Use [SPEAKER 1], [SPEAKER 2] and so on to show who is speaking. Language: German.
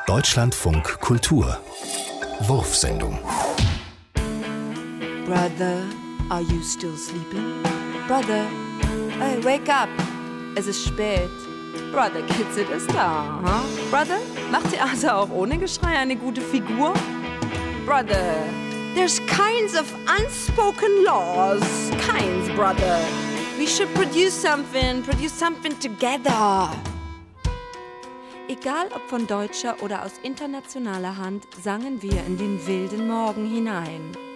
[SPEAKER 1] Deutschlandfunk Kultur Wurfsendung.
[SPEAKER 2] Brother, are you still sleeping? Brother, hey, wake up. Es ist spät. Brother, Kitzit ist da. Huh? Brother, macht Theater auch ohne Geschrei eine gute Figur? Brother, there's kinds of unspoken laws. Kinds, brother. We should produce something together. Egal ob von deutscher oder aus internationaler Hand, sangen wir in den wilden Morgen hinein.